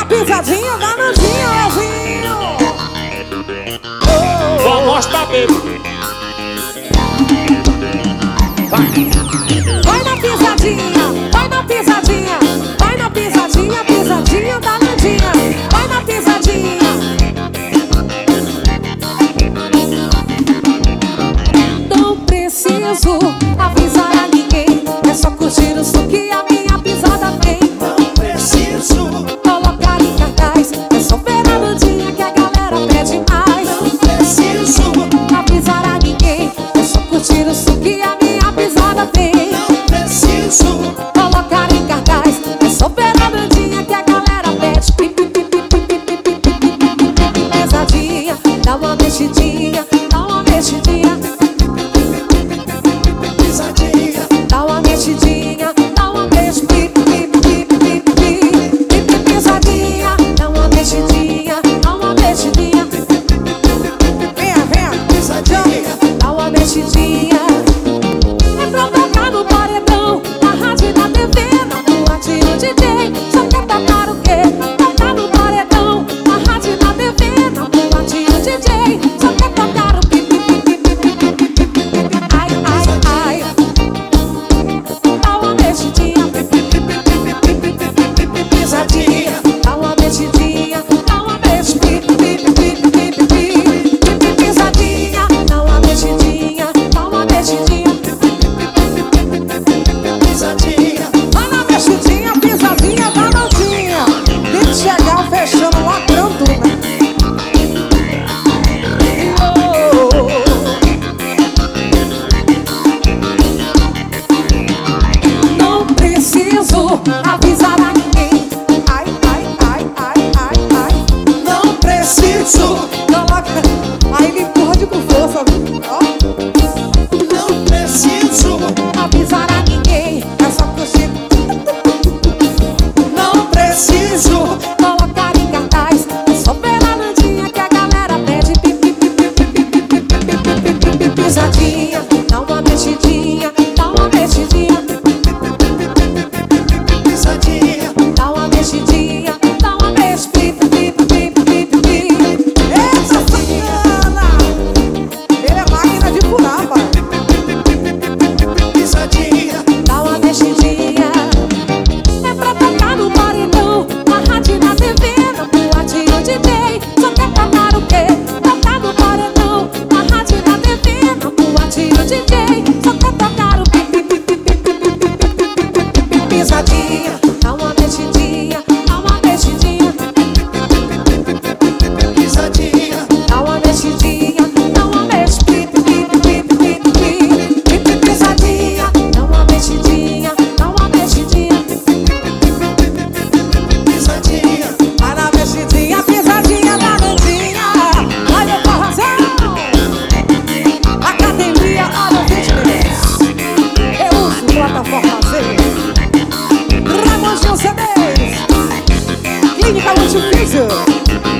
na pisadinha da Nandinha, Leozinho. Vamos tá bebendo. Vai na pisadinha, vai na pisadinha, vai na pisadinha, pisadinha da Nandinha. Vai na pisadinha. Não preciso avisar a ninguém, é só curtir o som que a minha pisada tem. Não preciso colocar em cartaz, é só ver a Nandinha que a galera pede mais. Não preciso avisar a ninguém, é só curtir o som que a minha pisada tem. Não preciso colocar em cartaz, é só ver a Nandinha que a galera pede. Pesadinha, dá uma mexidinha, dá uma mexidinha. Pisadinha, Dá uma mexidinha, dá uma mexidinha. Pesadinha, dá uma mexidinha, dá uma mexidinha. Venha, venha, pisadinha, dá uma mexidinha. É pra tocar no paredão, na rádio e na TV, na boate e no DJ. Só quer tocar o quê? Tocar no paredão, na rádio e na TV, na boate e no DJ. Só quer tocar o pi. Ai, ai, ai. Dá uma mexidinha, pisadinha, dá uma mexidinha, dá uma pisadinha, dá uma mexidinha, dá uma mexidinha. pisadinha, Vai na mexidinha, pisadinha da Nandinha. Tem que chegar fechando, lacrando tudo, né? Não preciso avisar a ninguém. Ai, ai, ai, ai, ai, ai. não preciso, Coloca. Aí me empurra com força, viu? Ó. não preciso, Avisar a ninguém, é só curtir. não preciso, Colocar em cartaz, é só ver a Nandinha que a galera pede. Pisadinha, dá uma mexidinha, dá uma mexidinha. pisadinha, Dá uma mexidinha, dá uma mexidinha. Essa sacana, ele é máquina de furar, pai. pisadinha, Dá uma mexidinha. É pra tocar no paredão, na rádio e na TV, na boate e no DJ. Só quer tocar o quê? Tocar no paredão, na rádio e na TV, na boate e no DJ. Só quer tocar o pisadinha. Dá uma mexidinha, dá uma mexidinha. pisadinha, Dá uma mexidinha, dá uma mexidinha. Pisadinha, dá uma mexidinha, dá uma mexidinha. pisadinha, Vai na mexidinha, pisadinha da Nandinha. Vai meu forrozão. Academia Auto Fitness. Eu uso plataforma Z. Ramon Gil CDs. Clínica Multifísio.